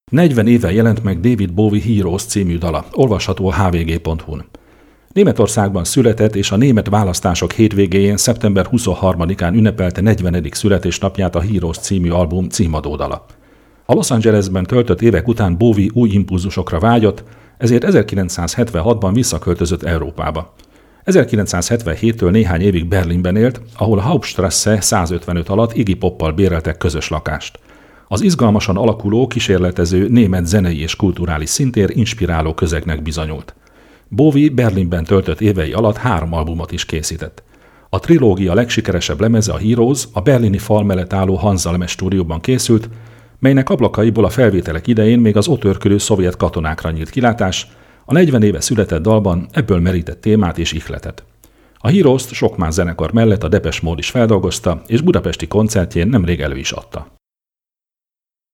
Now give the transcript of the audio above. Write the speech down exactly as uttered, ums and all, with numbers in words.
negyven éve jelent meg David Bowie Heroes című dala, olvasható a há vé gé pont hú-n. Németországban született, és a német választások hétvégéjén szeptember huszonharmadikán ünnepelte negyvenedik születésnapját a Heroes című album címadó dala. A Los Angelesben töltött évek után Bowie új impulzusokra vágyott, ezért ezerkilencszázhetvenhatban visszaköltözött Európába. ezerkilencszázhetvenhéttől néhány évig Berlinben élt, ahol a Hauptstrasse százötvenöt alatt Iggy Poppal béreltek közös lakást. Az izgalmasan alakuló, kísérletező német zenei és kulturális szintér inspiráló közegnek bizonyult. Bowie Berlinben töltött évei alatt három albumot is készített. A trilógia legsikeresebb lemeze, a Heroes, a berlini fal mellett álló Hansa Lemez stúdióban készült, melynek ablakaiból a felvételek idején még az ott őrködő szovjet katonákra nyílt kilátás, a negyven éve született dalban ebből merített témát és ihletet. A Heroes-t sok más zenekar mellett a Depeche Mode is feldolgozta, és budapesti koncertjén nemrég elő is adta.